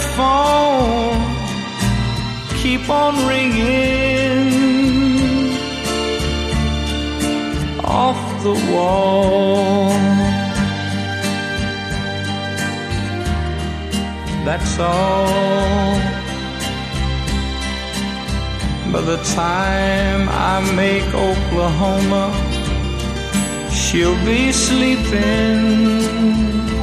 phone keep on ringing off the wall. That's all. By the time I make Oklahoma, she'll be sleeping